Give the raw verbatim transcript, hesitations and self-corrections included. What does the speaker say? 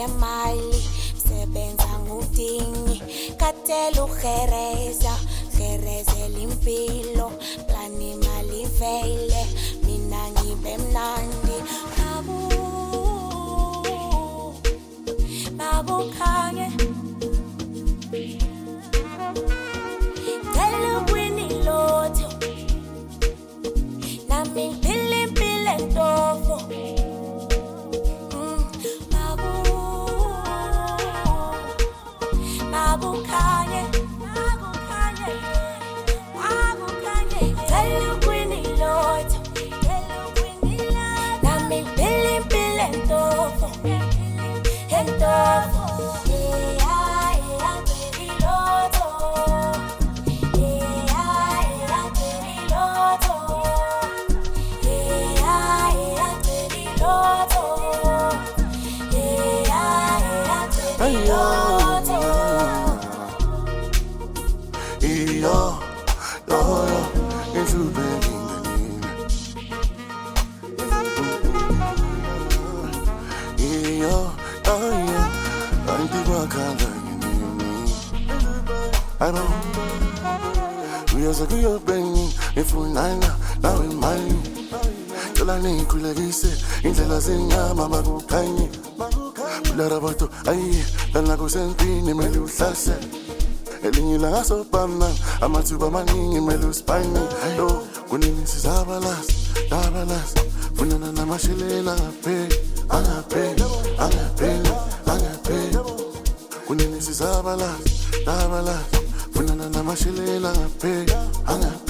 ngemali sebenza ngudingi katela ugereza gerezela impilo plani mali veile mina ngibe mnandi babu babu khanye tell Winnie Lotto nami pili pili ndofo babu babu khanye babu khanye babu khanye tell Winnie Lotto tell Winnie Lotto nami pili pili ndofo ndofo I know we are so good, baby. If we nine, now we mine. You like me, cool like this. In the last thing, mama go tiny. Pull out about aye, then I go send pin in my little sass. Elin you like so bad, I'm a super man in my little spine. Yo, when this is avalas, avalas. When I'm a machine, I pay, I pay, I pay, I pay. When this is avalas, avalas. When I'm a machine, I pay, I pay.